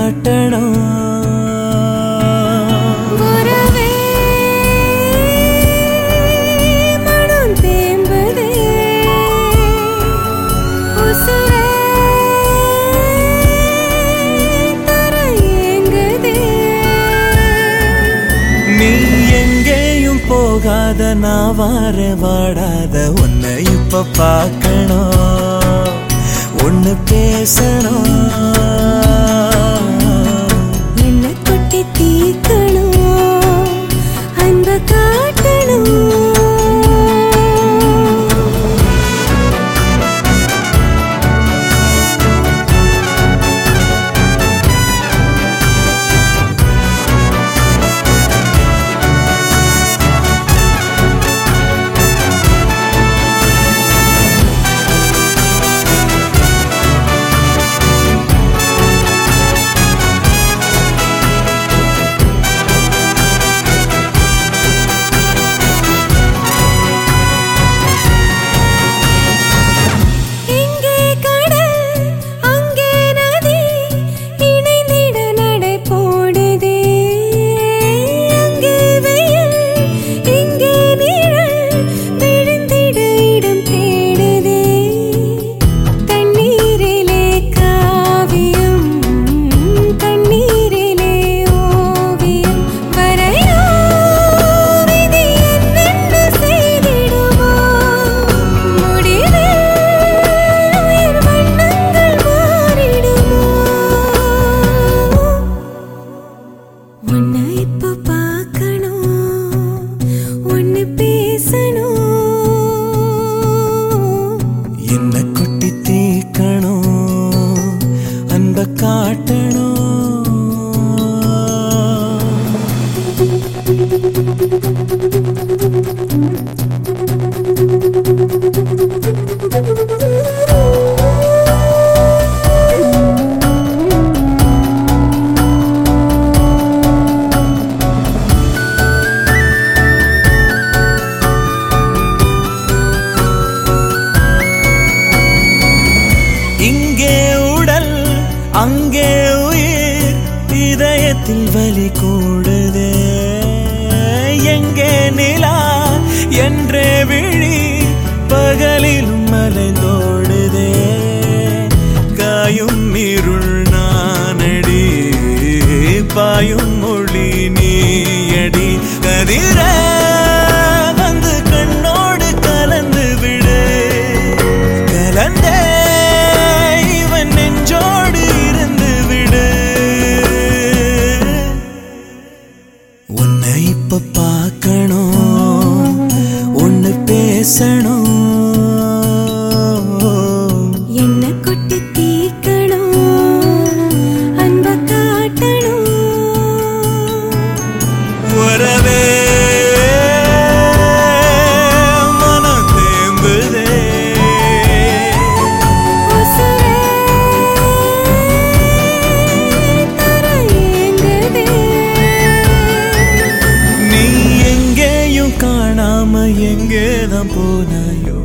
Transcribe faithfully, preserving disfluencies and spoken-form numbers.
காட்டணும். நீ எங்கேயும் போகாத நான் வார வாடாத உன்னை இப்ப பார்க்கணும், ஒன்னு பேசணும். என்ன கொட்டி தீக்கணும், அன்ப காட்டணும். என்ன கொட்டி தீக்கணும், அன்ப காட்டணும். இங்கே உடல் அங்கே உயிர், இதயத்தில் வலி கூடுதே. எங்கே நிலா என்றே விழி, பகலிலும் மலைந்தோடுதே. காயும் இருள் நானடி, பாயும் மொழி நீயடி. கதிர வந்து கண்ணோடு கலந்து விடு, கலந்தே நெஞ்சோடு இருந்து விடு. உன்னை இப்ப பார்க்கணும், ஒன்னு பேசணும். என்ன கொட்டி தீக்கணும், அன்ப காட்டணும். வரவே மனம் தேம்புதே, காணாம எங்கேதான் போனாயோ.